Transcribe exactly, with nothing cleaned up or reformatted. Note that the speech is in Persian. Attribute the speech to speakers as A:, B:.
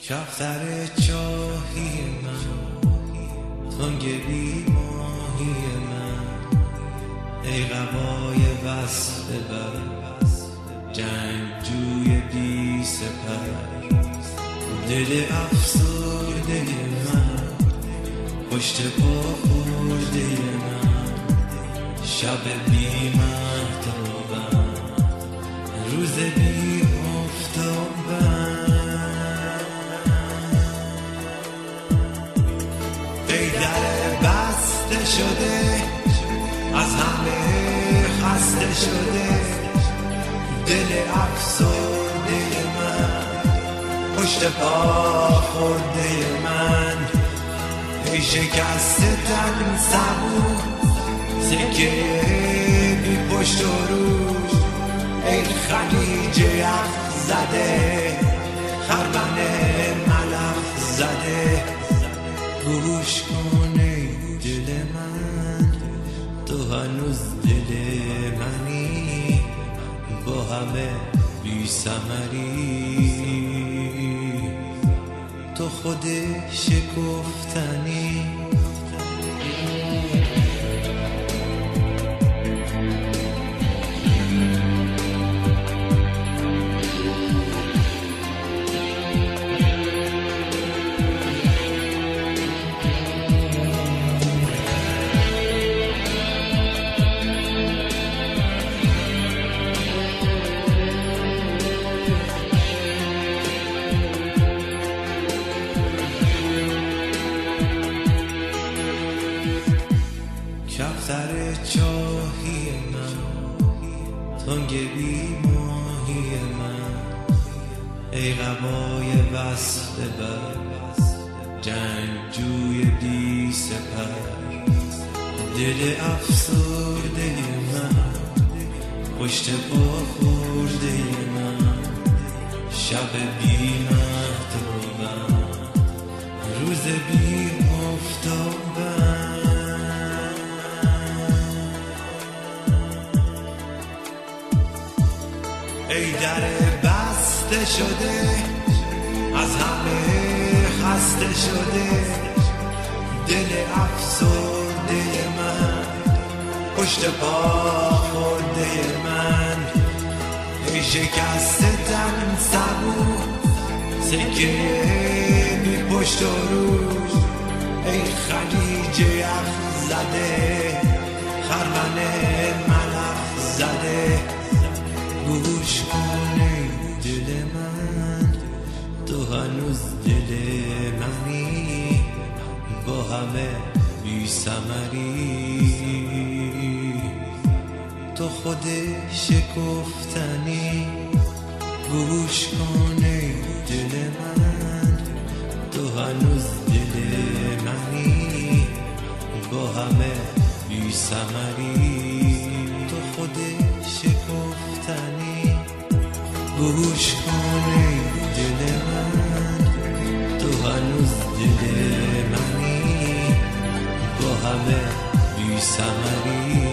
A: کفتر چاهی من، تنگ بی ماهی من، ای قبای وصل بر جنگجوی بی سپر، دل افسرده من، پشت پا خورده من، شب بی مهتابم، روز بی آفتابم، ای در بسته شده از همه خسته شده، دل افسرده من، پشت پا خورده من، ای شکسته تن صبور، سکه بی پشت و روش، ای خلیج یخ زده، خرمن ملخ زده، گوش کن ای دل من، تو هنوز دل منی، با همه بی ثمری، تو خود شکفتنی. کفتر چاهی من، تنگ بی ماهی من، ای قبای وصل بر جنگجوی بی سپر، دل افسرده من، پشت پا خورده من، شب بی مهتابم، روز بی آفتابم، ای در بسته شده از همه خسته شده، دل افسرده من، پشت پا خورده من، ای شکسته تن صبور، سکه بی پشت و روش، ای خلیج یخ زده، خرمن ملخ زده، گوش کن ای دل من، تو هنوز دل منی، با همه بی ثمری، تو خود شکفتنی، گوش کن ای دل من، تو هنوز دل منی، با همه بی ثمری، تو خود شکفتنی، گوش کن ای دل من، تو هنوز دل منی، با همه بی ثمری.